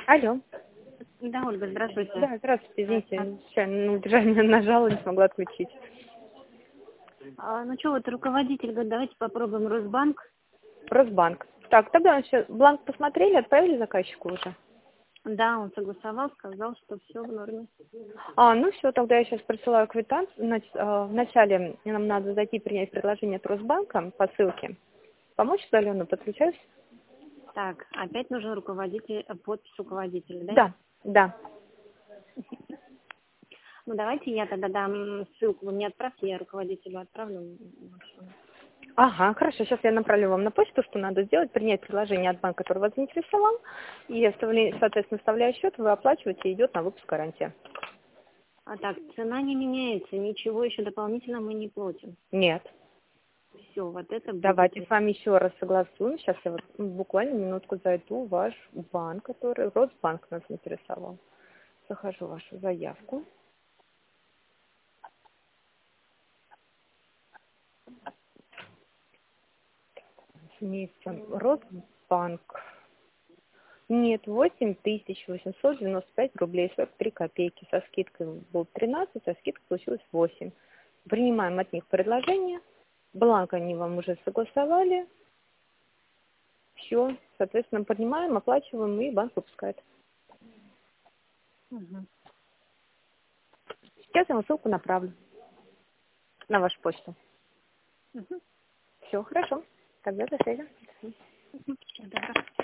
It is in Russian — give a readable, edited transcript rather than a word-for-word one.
Алло. Да, Ольга, здравствуйте. Да, здравствуйте, извините, случайно на удержание нажала, не смогла отключить. Ну что, вот руководитель говорит, давайте попробуем Росбанк. Росбанк. Так, тогда еще бланк посмотрели, отправили заказчику уже? Да, он согласовал, сказал, что все в норме. Ну все, тогда я сейчас присылаю квитанцию. Вначале нам надо зайти принять предложение от Росбанка по ссылке. Помочь удаленную, подключаюсь? Так, опять нужен руководитель, подпись руководителя, да? Да, да. Ну давайте я тогда дам ссылку, вы мне отправьте, я руководителю отправлю. Ага, хорошо, сейчас я направлю вам на почту, что надо сделать, принять предложение от банка, который вас заинтересовал, и, соответственно, вставляя счет, вы оплачиваете, и идет на выпуск гарантии. А так, цена не меняется, ничего еще дополнительно мы не платим. Нет. Все, вот это будет. Давайте с вами еще раз согласуем. Сейчас я вот буквально минутку зайду в ваш банк, который Росбанк нас интересовал. Захожу в вашу заявку. Имеется Росбанк. Нет, 8895 рублей 43 копейки. Со скидкой был 13, со скидкой получилось 8. Принимаем от них предложение. Бланк они вам уже согласовали. Все, соответственно, поднимаем, оплачиваем, и банк выпускает. Угу. Сейчас я вам ссылку направлю на вашу почту. Угу. Все, хорошо. Тогда до связи. Добро.